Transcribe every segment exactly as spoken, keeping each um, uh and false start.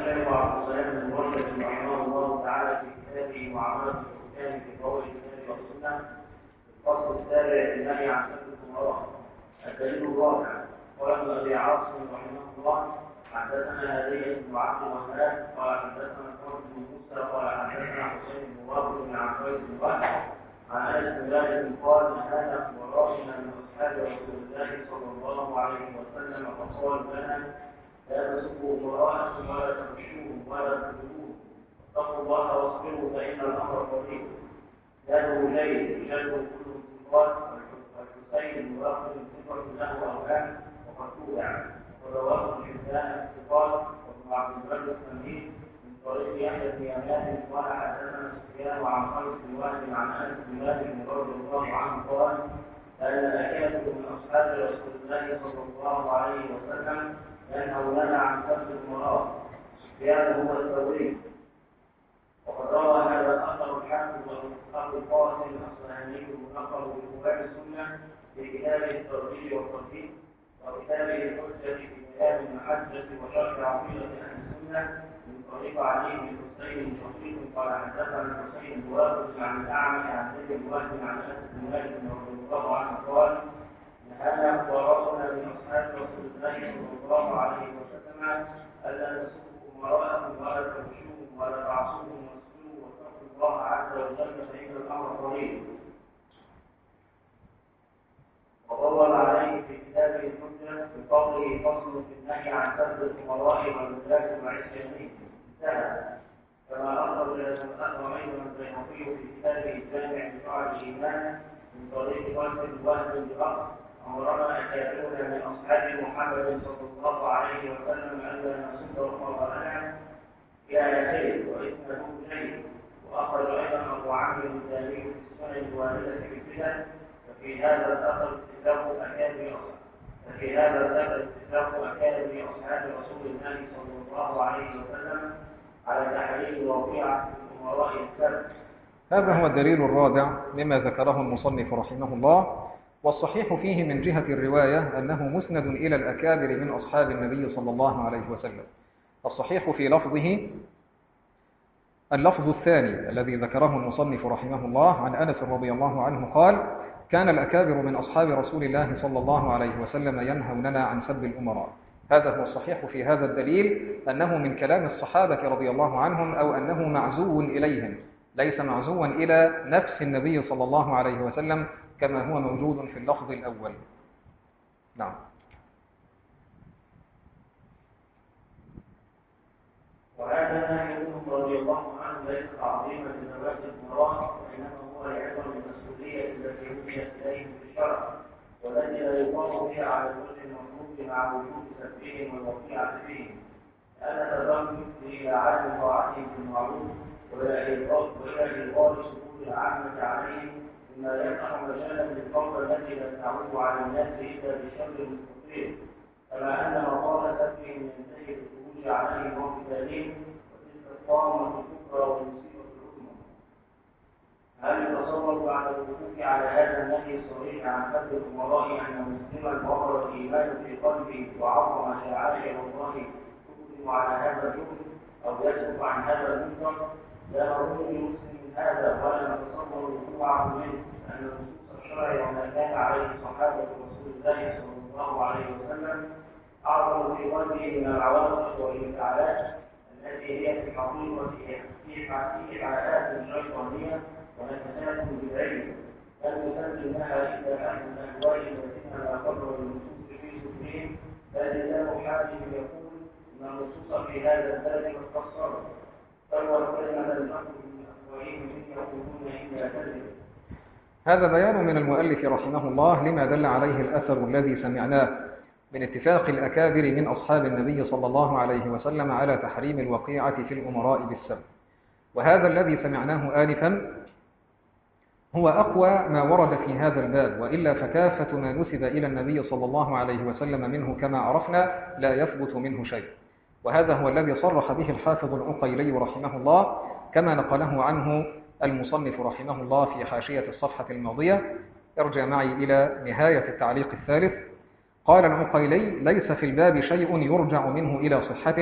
الشيخ عبد السلام بن مرشد رحمه الله تعالى في كتابه معاملة الحكام في ضوء الكتاب والسنة الفصل السابع النهي عن سب الأمراء. الدليل الرابع قال ابن أبي عاصم رحمه الله حدثنا هدية بن عبد الوهاب قال حدثنا محمد بن موسى قال حدثنا حسين بن وابر بن عباس بن وهب عن انس بن مالك قال هذا ورائنا من اصحاب رسول الله صلى الله عليه وسلم فقال لنا لا تسبوا امراءكم ولا تخشوهم ولا تخذوهم اتقوا الله واصبروا فان الامر قريب. له جيد يجد كل انتقاد والحسين واخذ الفكره له اوهام وقد توبع ورواه الحسان الثقات وابن عبد البر التمهيد من طريق يحيى بن يمان قال حدثنا سفيان وعن خالد بن وهب عن انس بن مالك رضي الله عنه قال ان الاكابر من اصحاب رسول الله صلى الله عليه وسلم ينهوننا عن سب الامراء. سفيان هو الثوري وقد روى هذا الاثر الحافظ ابو القاسم الاصفهاني الملقب بكتاب السنه في كتابه الترغيب والترهيب وكتابه الحجه في بيان المحجه وشرح عقيده اهل السنه من طريق علي بن حسين شقيق قال حدثنا الحسين بن واقد عن الاعمش عن زيد بن وهب عن انس بن مالك رضي الله عنه قال نهانا ورسولنا من اصحاب رسول الله صلى الله عليه وسلم الا تسبوا امراءكم ولا تغشوهم ولا تعصوهم واصبروا واتقوا الله عز وجل فان الامر قريب. وضرب عليه في كتابه الحجه بقوله فصل في النهي عن سب الامراء والولاة والعصيانين انتهى. كما اخرج اخرج ايضا البيهقي في كتابه الجامع بشعب الايمان من طريق خالد بن وهب بن امرنا اكابرنا من اصحاب محمد صلى الله عليه وسلم الا نسب امراءنا الى اخره واسمه جيد. واخرج ايضا ابو عمرو الداني في السنن الوارده في الفتن ففي هذا الاثر اتفاق اكابر ففي هذا الاثر اتفاق اكابر اصحاب رسول الله صلى الله عليه وسلم على تحريم وقيعه الامراء السبت. هذا هو الدليل الرابع مما ذكره المصنف رحمه الله. والصحيح فيه من جهة الرواية أنه مسند إلى الأكابر من أصحاب النبي صلى الله عليه وسلم. الصحيح في لفظه اللفظ الثاني الذي ذكره المصنف رحمه الله عن أنس رضي الله عنه قال كان الأكابر من أصحاب رسول الله صلى الله عليه وسلم ينهوننا عن سب الأمراء. هذا هو الصحيح في هذا الدليل أنه من كلام الصحابة رضي الله عنهم أو أنه معزو إليهم ليس معزوا إلى نفس النبي صلى الله عليه وسلم كما هو موجود في اللفظ الأول. نعم. وهذا نهي رضي الله عنه ليس تعظيما لذوات الامراء وانما هو لعظم المسؤوليه التي وجهت اليهم في الشرع والتي لا يقام بها على الوجه المطلوب مع وجود سبهم والوقيعه فيهم لان تضم الى عدم طاعتهم في المعروف والى ايقاظ سكون العامه عليهم مما يفتح مجالا للفوضى التي لا تعود على الناس الا بشر مستطير كما ان مقام سبهم ينتهي بالخروج عليهم وقتالهم وتلك الطامه الكبرى والمصيبه العظمى. هل يتصور بعد الوقوف على هذا النهي الصريح عن سب الامراء ان مسلما وقر الايمان في قلبه وعظم شعائر الله تقدم على هذا الحكم او يسكت عن هذا المنكر؟ لا نظن لمسلم هذا ولا نتصور وقوعه منه لان نصوص الشرع وما كان عليه صحابه رسول الله صلى الله عليه وسلم اعظم في قلبه من العواطف والانفعالات التي هي في الحقيقه في حالات شيطانيه ونكسات بدعيه لم يسلم لها الا اهل الاهواء الذين لا قدر للنصوص في صدورهم بل لسان حاكم يقول ان النصوص في هذا الباب قد قصرت فهو كلمه الحق من افواههم ان يقولون الا كذب. هذا بيان من المؤلف رحمه الله لما دل عليه الأثر الذي سمعناه من اتفاق الأكابر من أصحاب النبي صلى الله عليه وسلم على تحريم الوقيعة في الأمراء بالسب. وهذا الذي سمعناه آنفا هو أقوى ما ورد في هذا الباب، وإلا فكافة ما نسب إلى النبي صلى الله عليه وسلم منه كما عرفنا لا يثبت منه شيء. وهذا هو الذي صرح به الحافظ العقيلي رحمه الله كما نقله عنه المصنف رحمه الله في حاشية الصفحة الماضية. ارجع معي إلى نهاية التعليق الثالث. قال العقيلي: ليس في الباب شيء يرجع منه إلى صحته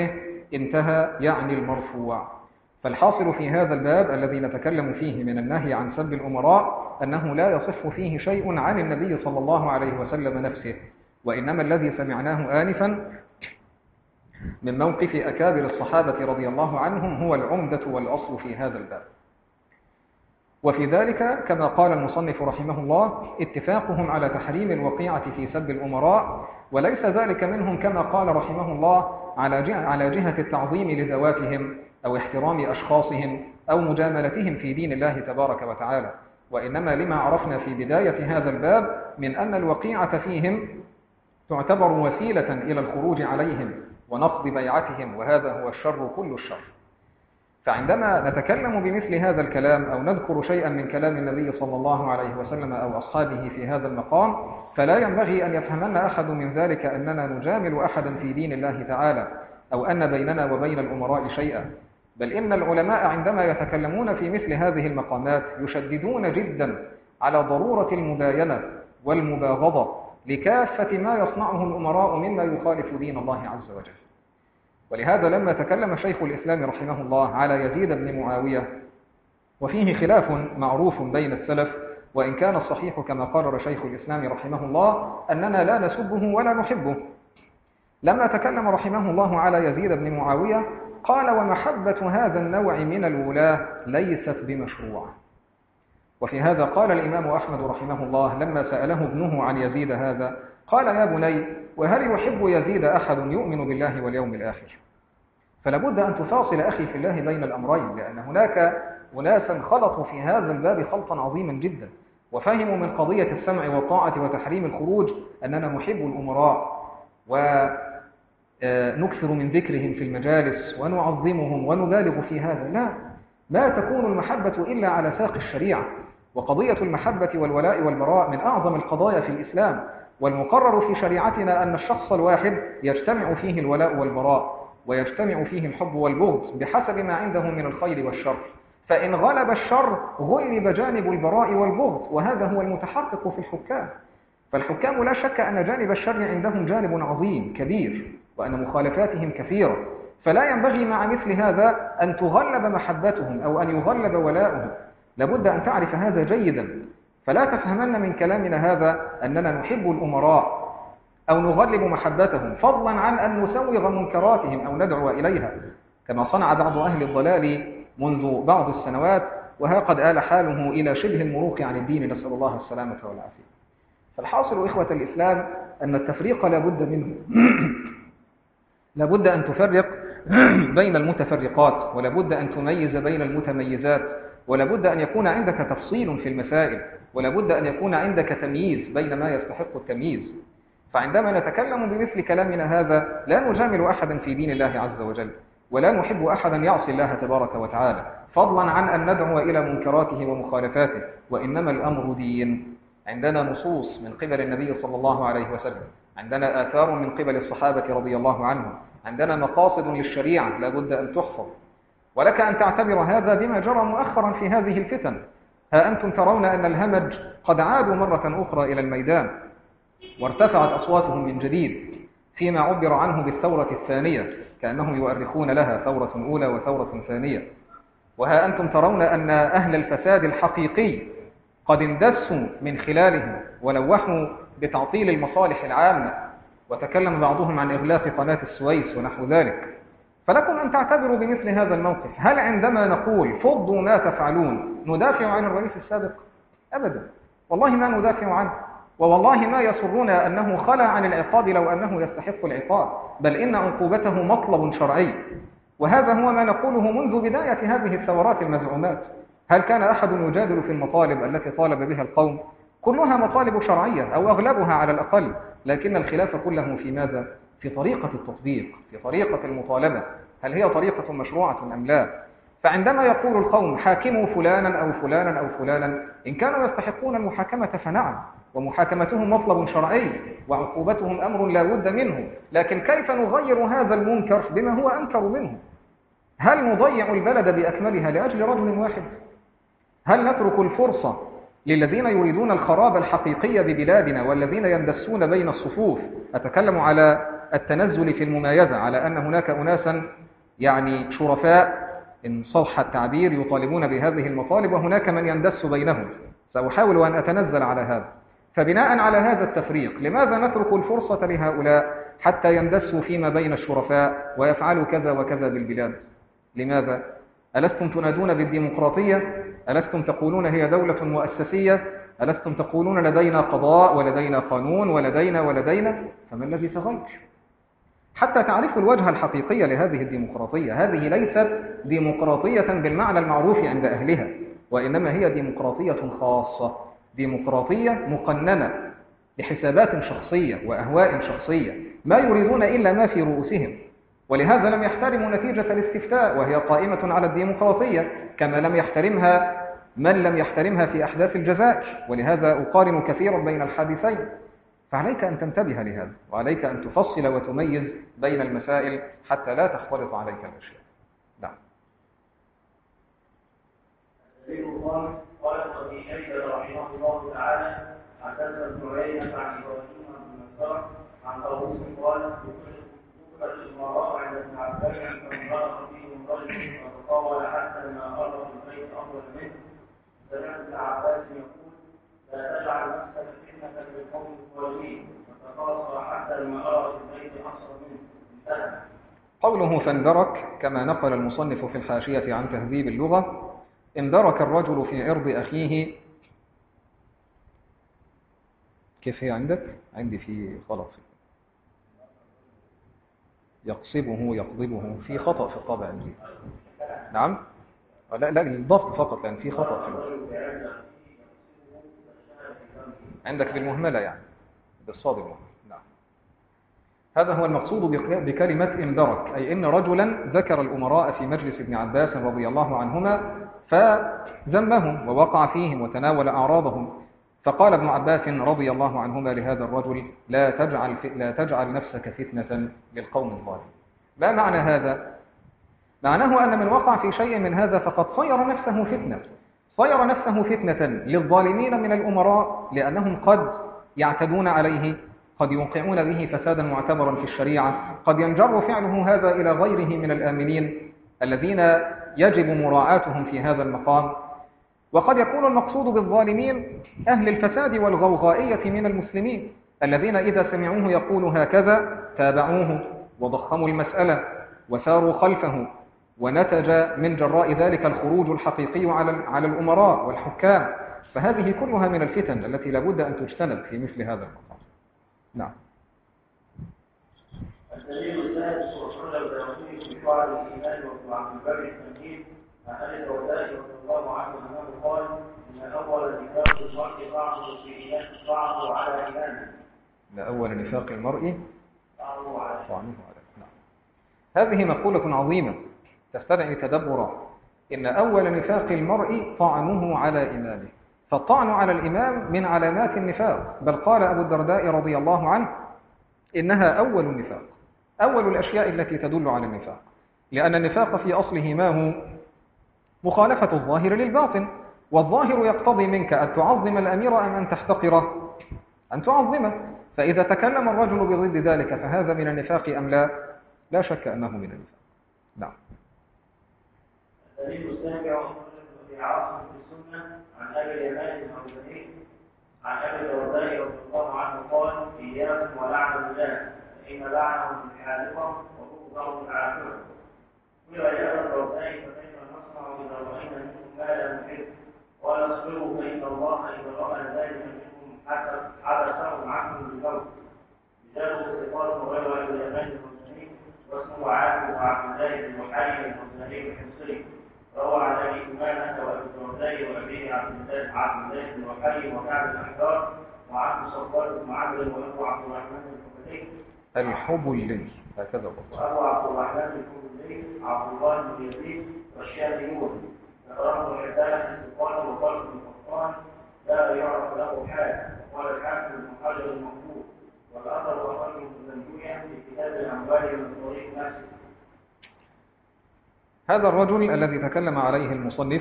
انتهى يعني المرفوع. فالحاصل في هذا الباب الذي نتكلم فيه من النهي عن سب الأمراء أنه لا يصح فيه شيء عن النبي صلى الله عليه وسلم نفسه، وإنما الذي سمعناه آنفا من موقف أكابر الصحابة رضي الله عنهم هو العمدة والأصل في هذا الباب. وفي ذلك كما قال المصنف رحمه الله اتفاقهم على تحريم الوقيعة في سب الأمراء، وليس ذلك منهم كما قال رحمه الله على جهة التعظيم لذواتهم أو احترام أشخاصهم أو مجاملتهم في دين الله تبارك وتعالى، وإنما لما عرفنا في بداية هذا الباب من أن الوقيعة فيهم تعتبر وسيلة إلى الخروج عليهم ونقض بيعتهم، وهذا هو الشر كل الشر. فعندما نتكلم بمثل هذا الكلام أو نذكر شيئا من كلام النبي صلى الله عليه وسلم أو أصحابه في هذا المقام، فلا ينبغي أن يفهمن أحد من ذلك أننا نجامل أحدا في دين الله تعالى أو أن بيننا وبين الأمراء شيئا، بل إن العلماء عندما يتكلمون في مثل هذه المقامات يشددون جدا على ضرورة المباينة والمباغضة لكافة ما يصنعه الأمراء مما يخالف دين الله عز وجل. ولهذا لما تكلم شيخ الإسلام رحمه الله على يزيد بن معاوية، وفيه خلاف معروف بين السلف، وإن كان الصحيح كما قرر شيخ الإسلام رحمه الله أننا لا نسبه ولا نحبه، لما تكلم رحمه الله على يزيد بن معاوية قال: ومحبة هذا النوع من الولاة ليست بمشروعة. وفي هذا قال الإمام أحمد رحمه الله لما سأله ابنه عن يزيد هذا قال: يا بني، وهل يحب يزيد أحد يؤمن بالله واليوم الآخر؟ فلابد أن تفاصل أخي في الله بين الأمرين، لأن هناك أناسا خلطوا في هذا الباب خلطا عظيما جدا، وفهموا من قضية السمع والطاعة وتحريم الخروج أننا نحب الأمراء ونكثر من ذكرهم في المجالس ونعظمهم ونبالغ في هذا. لا، ما تكون المحبة إلا على ساق الشريعة، وقضية المحبة والولاء والبراء من أعظم القضايا في الإسلام، والمقرر في شريعتنا أن الشخص الواحد يجتمع فيه الولاء والبراء ويجتمع فيه الحب والبغض بحسب ما عنده من الخير والشر، فإن غلب الشر غلب جانب البراء والبغض، وهذا هو المتحقق في الحكام. فالحكام لا شك أن جانب الشر عندهم جانب عظيم كبير، وأن مخالفاتهم كثيرة، فلا ينبغي مع مثل هذا أن تغلب محبتهم أو أن يغلب ولاؤهم، لابد أن تعرف هذا جيدا. فلا تفهمن من كلامنا هذا أننا نحب الأمراء أو نغلب محبتهم، فضلا عن أن نسوغ منكراتهم أو ندعو إليها كما صنع بعض أهل الضلال منذ بعض السنوات، وها قد آل حاله إلى شبه المروق عن الدين، نسأل الله السلامة والعافية. فالحاصل إخوة الإسلام أن التفريق لابد منه لابد أن تفرق بين المتفرقات، ولابد أن تميز بين المتميزات، ولابد أن يكون عندك تفصيل في المسائل، ولابد أن يكون عندك تمييز بين ما يستحق التمييز. فعندما نتكلم بمثل كلامنا هذا لا نجامل أحدا في دين الله عز وجل، ولا نحب أحدا يعصي الله تبارك وتعالى، فضلا عن أن ندعو إلى منكراته ومخالفاته، وإنما الأمر دين. عندنا نصوص من قبل النبي صلى الله عليه وسلم، عندنا آثار من قبل الصحابة رضي الله عنهم، عندنا مقاصد للشريعة لابد أن تحفظ. ولك أن تعتبر هذا بما جرى مؤخرا في هذه الفتن. ها أنتم ترون أن الهمج قد عادوا مرة أخرى إلى الميدان، وارتفعت أصواتهم من جديد فيما عبر عنه بالثورة الثانية، كأنهم يؤرخون لها ثورة أولى وثورة ثانية. وها أنتم ترون أن أهل الفساد الحقيقي قد اندسوا من خلالهم ولوحوا بتعطيل المصالح العامة، وتكلم بعضهم عن إغلاق قناة السويس ونحو ذلك. فلكم أن تعتبروا بمثل هذا الموقف. هل عندما نقول فضوا ما تفعلون ندافع عن الرئيس السابق؟ أبدا، والله ما ندافع عنه، ووالله ما يسرنا أنه خلى عن العقاب لو أنه يستحق العقاب، بل إن عقوبته مطلب شرعي، وهذا هو ما نقوله منذ بداية هذه الثورات المزعومات. هل كان أحد يجادل في المطالب التي طالب بها القوم؟ كلها مطالب شرعية أو أغلبها على الأقل، لكن الخلاف كله في ماذا؟ في طريقة التطبيق، في طريقة المطالبة، هل هي طريقة مشروعة أم لا؟ فعندما يقول القوم حاكموا فلانا أو فلانا أو فلانا، إن كانوا يستحقون المحاكمة فنعم، ومحاكمتهم مطلب شرعي وعقوبتهم أمر لا بد منه، لكن كيف نغير هذا المنكر بما هو أنكر منه؟ هل نضيع البلد بأكملها لأجل رجل واحد؟ هل نترك الفرصة للذين يريدون الخراب الحقيقي ببلادنا والذين يندسون بين الصفوف؟ أتكلم على التنزل في الممايزة، على أن هناك أناسا يعني شرفاء إن صح التعبير يطالبون بهذه المطالب، وهناك من يندس بينهم. سأحاول أن أتنزل على هذا. فبناء على هذا التفريق، لماذا نترك الفرصة لهؤلاء حتى يندسوا فيما بين الشرفاء ويفعلوا كذا وكذا بالبلاد؟ لماذا؟ ألستم تنادون بالديمقراطية؟ ألستم تقولون هي دولة مؤسسية؟ ألستم تقولون لدينا قضاء ولدينا قانون ولدينا ولدينا؟ فما الذي تغير؟ حتى تعرفوا الوجه الحقيقي لهذه الديمقراطية. هذه ليست ديمقراطية بالمعنى المعروف عند أهلها، وإنما هي ديمقراطية خاصة، ديمقراطية مقننة لحسابات شخصية وأهواء شخصية، ما يريدون إلا ما في رؤوسهم. ولهذا لم يحترموا نتيجة الاستفتاء وهي قائمة على الديمقراطية، كما لم يحترمها من لم يحترمها في أحداث الجزائر. ولهذا أقارن كثيرا بين الحادثين. فعليك أن تنتبه لهذا، وعليك أن تفصل وتميز بين المسائل حتى لا تختلط عليك الأشياء. نعم. قال ابن شيبة رحمه الله تعالى حدثنا ابن عيينة عن إبراهيم بن مسعود عن طاووس قال دخل الأمراء عند ابن عباس فانطلق فيهم رجل فتطاول حتى ما قرب البيت أفضل منه. سمعت ابن عباس يقول لا تجعل نفسك فتنة للقوم الظالمين، فتقاصر حتى ما أرى البيت أقصر منه. انتهى. قوله فاندرك كما نقل المصنف في الحاشية عن تهذيب اللغة، اندرك الرجل في عرض أخيه. كيف هي عندك؟ عندي في غلط، يقصبه يقضبه، في خطأ في الطابع عندي. نعم، لا لا الضبط فقط، لأن في خطأ في الضبط. عندك بالمهملة يعني بالصاد المهمل. نعم. هذا هو المقصود بكلمة اندرك، أي إن رجلا ذكر الأمراء في مجلس ابن عباس رضي الله عنهما فذمهم ووقع فيهم وتناول أعراضهم، فقال ابن عباس رضي الله عنهما لهذا الرجل لا تجعل, لا تجعل نفسك فتنة للقوم الظالمين. ما معنى هذا؟ معناه أن من وقع في شيء من هذا فقد صير نفسه فتنة، صير نفسه فتنة للظالمين من الأمراء، لأنهم قد يعتدون عليه، قد يوقعون به فسادا معتبرا في الشريعة، قد ينجر فعله هذا إلى غيره من الآمنين الذين يجب مراعاتهم في هذا المقام. وقد يكون المقصود بالظالمين أهل الفساد والغوغائية من المسلمين، الذين إذا سمعوه يقول هكذا تابعوه وضخموا المسألة وساروا خلفه، ونتج من جراء ذلك الخروج الحقيقي على على الأمراء والحكام. فهذه كلها من الفتن التي لابد أن تجتنب في مثل هذا المقام. نعم. الدليل الثالث وصول الرسول في شعب الإيمان وعن باب التمهيد عن أبي الدرداء رضي الله عنه أنه قال إن أول نفاق المرء طعنه في إيمان طعنه على إيمانه. إن أول نفاق المرء طعنه على طعنه على نعم. هذه مقولة عظيمة تستدعي تدبرا. إن أول نفاق المرء طعنه على إيمانه، فالطعن على الإمام من علامات النفاق، بل قال أبو الدرداء رضي الله عنه إنها أول النفاق، أول الأشياء التي تدل على النفاق، لأن النفاق في أصله ما هو مخالفة الظاهر للباطن، والظاهر يقتضي منك أن تعظم الأمير أم أن تحتقره؟ أن تعظمه. فإذا تكلم الرجل بضد ذلك فهذا من النفاق أم لا؟ لا شك أنه من النفاق. نعم. الدليل السابع في عاصم في السنة عن أبي اليمان المعوذين عن أبي الدرداء رضي الله عنه قال إياكم ولعن الله فإن لعنه الحالقة وبغضه العاقبة. قيل يا أبا الدرداء فكيف نصنع إذا رأينا منكم ما لا نحب؟ قال اصبروا فإن الله إذا رأى ذلك منكم حبسهم عنكم بالموت. رجاله ثقات غير أبي اليمان المعوذين واسمه عامر وعبد الله بن محيي المزني الحمصري، روى عن ابي امامه وابي الدرداء وابي عبد الله عبد الله بن محيي وكعب الاحبار وعبد صفوان بن عمرو وابو عبد الرحمن الحبلي الحبلي هكذا وابو عبد الرحمن الحبلي عبد الله بن يزيد والشافعيون. ذكره حداثه الثقات وقال بن قطان لا يعرف له حال. وقال الحاكم بن حجر المقبول والاثر وخرج الزنجويه في كتاب الاموال من طريق نفسه. هذا الرجل الذي تكلم عليه المصنف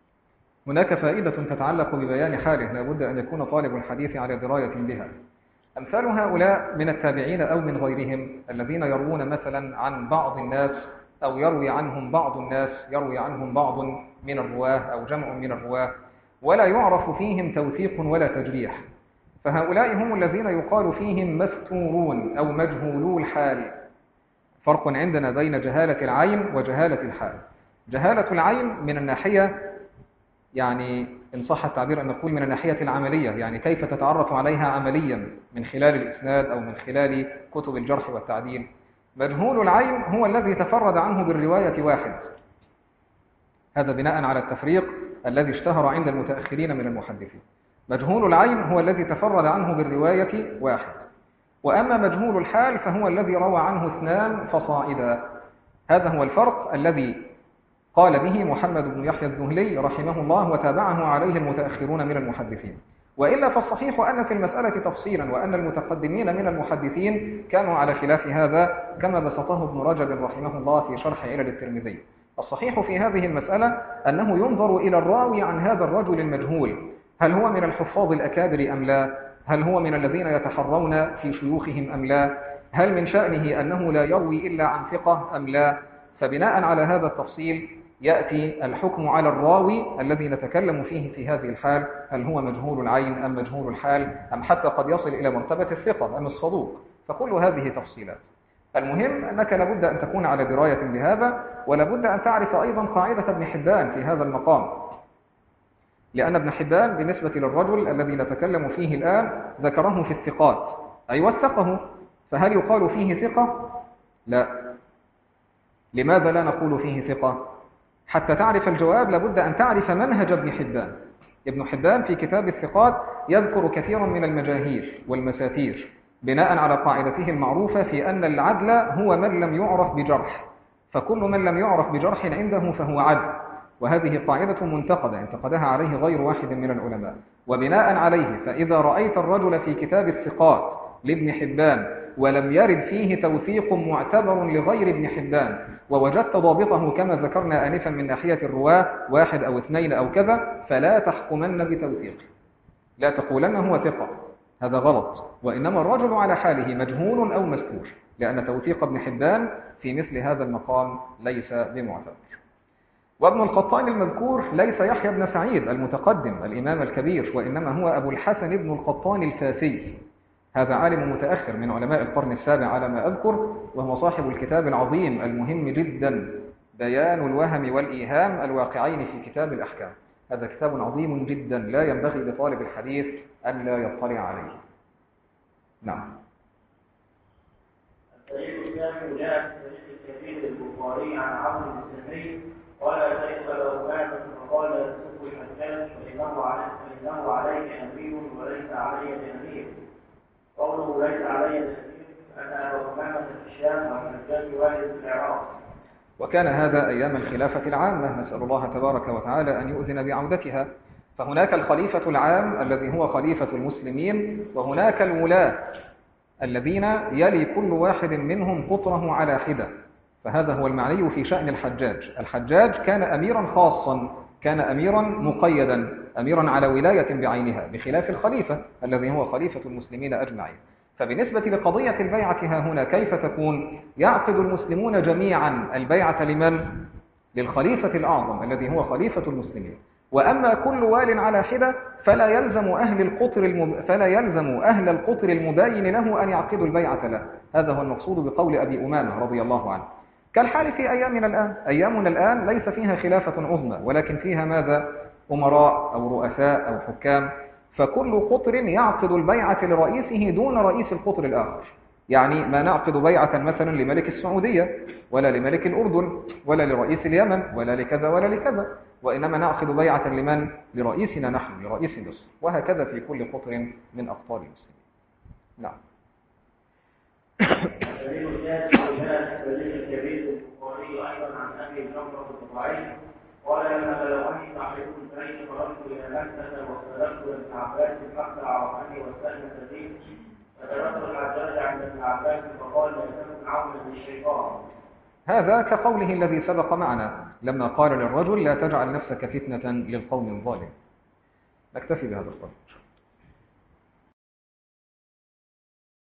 هناك فائدة تتعلق ببيان حاله لا بد أن يكون طالب الحديث على دراية بها. أمثال هؤلاء من التابعين أو من غيرهم الذين يروون مثلا عن بعض الناس أو يروي عنهم بعض الناس يروي عنهم بعض من الرواه أو جمع من الرواه ولا يعرف فيهم توثيق ولا تجريح، فهؤلاء هم الذين يقال فيهم مستورون أو مجهولو الحال. فرق عندنا بين جهالة العين وجهالة الحال. جهالة العين من الناحية، يعني إن صح التعبير أن نقول من الناحية العملية، يعني كيف تتعرف عليها عمليا من خلال الإسناد أو من خلال كتب الجرح والتعديل. مجهول العين هو الذي تفرد عنه بالرواية واحد، هذا بناء على التفريق الذي اشتهر عند المتأخرين من المحدثين. مجهول العين هو الذي تفرد عنه بالرواية واحد، وأما مجهول الحال فهو الذي روى عنه اثنان فصاعدا. هذا هو الفرق الذي قال به محمد بن يحيى الذهلي رحمه الله وتابعه عليه المتأخرون من المحدثين. وإلا فالصحيح أن في المسألة تفصيلا، وأن المتقدمين من المحدثين كانوا على خلاف هذا كما بسطه ابن رجب رحمه الله في شرح علل الترمذي. الصحيح في هذه المسألة أنه ينظر إلى الراوي عن هذا الرجل المجهول، هل هو من الحفاظ الأكابر أم لا؟ هل هو من الذين يتحرون في شيوخهم أم لا؟ هل من شأنه أنه لا يروي إلا عن ثقة أم لا؟ فبناء على هذا التفصيل يأتي الحكم على الراوي الذي نتكلم فيه في هذه الحال، هل هو مجهول العين أم مجهول الحال أم حتى قد يصل إلى مرتبة الثقة أم الصدوق، فكل هذه تفصيلات. المهم أنك لابد أن تكون على دراية بهذا، ولابد أن تعرف أيضا قاعدة ابن حبان في هذا المقام، لأن ابن حبان بالنسبة للرجل الذي نتكلم فيه الآن ذكره في الثقات، أي وثقه، فهل يقال فيه ثقة؟ لا. لماذا لا نقول فيه ثقة؟ حتى تعرف الجواب لابد أن تعرف منهج ابن حبان. ابن حبان في كتاب الثقات يذكر كثيرا من المجاهير والمساتير بناء على قاعدته المعروفة في أن العدل هو من لم يعرف بجرح، فكل من لم يعرف بجرح عنده فهو عدل، وهذه قاعدة منتقدة انتقدها عليه غير واحد من العلماء. وبناء عليه فإذا رأيت الرجل في كتاب الثقات لابن حبان ولم يرد فيه توثيق معتبر لغير ابن حبان، ووجدت ضابطه كما ذكرنا آنفا من ناحية الرواة واحد أو اثنين أو كذا، فلا تحكمن بتوثيق، لا تقولن هو ثقة، هذا غلط، وإنما الرجل على حاله مجهول أو مستور، لأن توثيق ابن حبان في مثل هذا المقام ليس بمعتبر. وابن القطان المذكور ليس يحيى بن سعيد المتقدم الإمام الكبير، وإنما هو أبو الحسن ابن القطان الفاسي، هذا عالم متأخر من علماء القرن السابع على ما أذكر، وهو صاحب الكتاب العظيم المهم جدا بيان الوهم والإيهام الواقعين في كتاب الأحكام. هذا كتاب عظيم جدا لا ينبغي لطالب الحديث أن لا يطلع عليه. نعم. الدليل الثاني جاء في الحديث الكبير البخاري عن عمرو بن سمي قال شيخ له مات فقال تسب الحجاج فإنه عليك فإنه عليك أمير وليس علي بأمير. قوله ليس علي بأمير أنا أبو أمامة في الشام والحجاج والد في العراق. وكان هذا أيام الخلافة العامة، نسأل الله تبارك وتعالى أن يؤذن بعودتها. فهناك الخليفة العام الذي هو خليفة المسلمين، وهناك الولاة الذين يلي كل واحد منهم قطره على حدة، فهذا هو المعني في شأن الحجاج. الحجاج كان أميرا خاصا، كان أميرا مقيدا، أميرا على ولاية بعينها، بخلاف الخليفة الذي هو خليفة المسلمين أجمعين. فبالنسبة لقضية البيعة ها هنا كيف تكون؟ يعقد المسلمون جميعا البيعة لمن؟ للخليفة الأعظم الذي هو خليفة المسلمين. وأما كل وال على حدة فلا يلزم أهل القطر المب... فلا يلزم أهل القطر المباين له أن يعقدوا البيعة له. هذا هو المقصود بقول أبي أمامة رضي الله عنه. كالحال في أيامنا الآن، أيامنا الآن ليس فيها خلافة عظمى، ولكن فيها ماذا؟ أمراء أو رؤساء أو حكام، فكل قطر يعقد البيعة لرئيسه دون رئيس القطر الآخر. يعني ما نعقد بيعة مثلا لملك السعودية ولا لملك الأردن ولا لرئيس اليمن ولا لكذا ولا لكذا، وإنما نعقد بيعة لمن؟ لرئيسنا نحن، لرئيس مصر، وهكذا في كل قطر من أقطار المسلمين. نعم. الدليل الثالث جاء الدليل الكبير البخاري أيضا عن أبي جعفر الضبعي قال لما بلغني صاحب البيت خرجت إلى مكة واختلفت ابن عباس حتى عرفني واستأنس بي فتركت الحجاج عند ابن عباس فقال لا تكن عونا للشيطان. هذا كقوله الذي سبق معنا لما قال للرجل لا تجعل نفسك فتنة للقوم الظالم. نكتفي بهذا القدر.